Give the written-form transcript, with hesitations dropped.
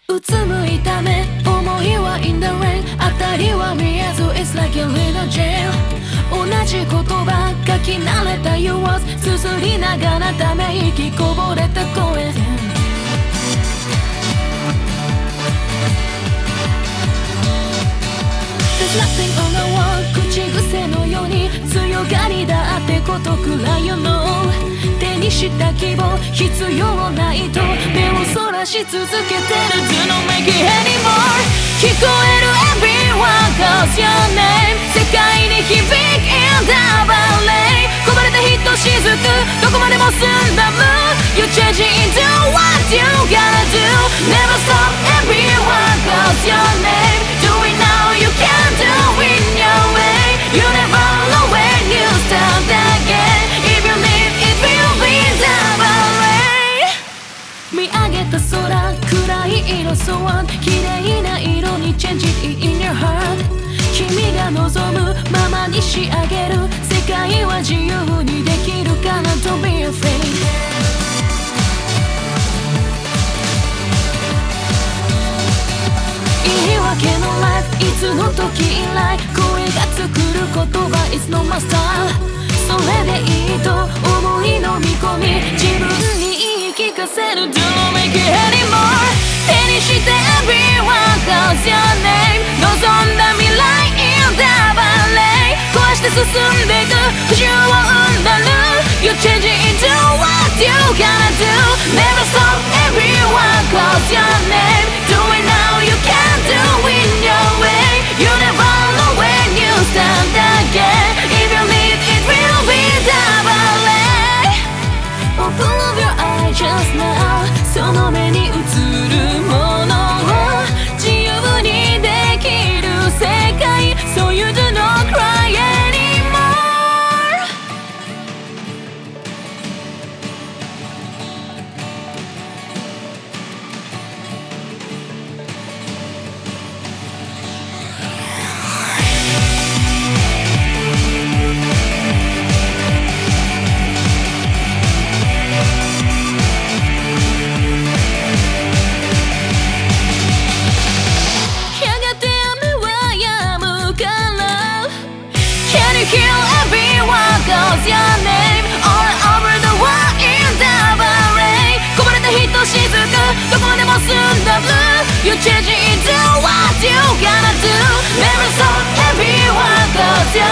うつむいた目思いは in the rain 当たりは見えず It's like you're in a jail 同じ言葉書き慣れた Your words 綴りながらため息こぼれた声There's nothing on the wall 口癖のように強がりだってことくらいよ No 手にした希望必要ないと目をそらし続けてる Do not make it anymore 聞こえる Everyone calls your name 世界に響く In the ballet こぼれたひとしずくどこまでも進んだ Move You changing into what you gotta do Never stop Everyone calls your name Do it now you can do it your way You never know when you start again If you leave it will be the ballet 見上げた空暗い色そわん綺麗な色に Change it in your heart 君が望むままに仕上げる世界は自由にできるかな Don't be afraid言い訳のライフいつの時以来声が作る言葉 It's not my style それでいいと思いの見込み自分に言い聞かせる Do not make it anymore 手にして Everyone calls your name 望んだ未来 In the ballet 壊して進んでいく不自由を生んだルー You changing into what you gotta do Never stop Everyone calls your name Do it now you can do it your way You never know when you stand again If you leave it will be the ballet Open up your eyes just now その目に映るものを自由にできる世界 So you do not cry anymore Calls your name all over the world in the ballet こぼれたひとしずくどこまでも進んだ Blue You changing into what you gotta do Never stop Everyone calls your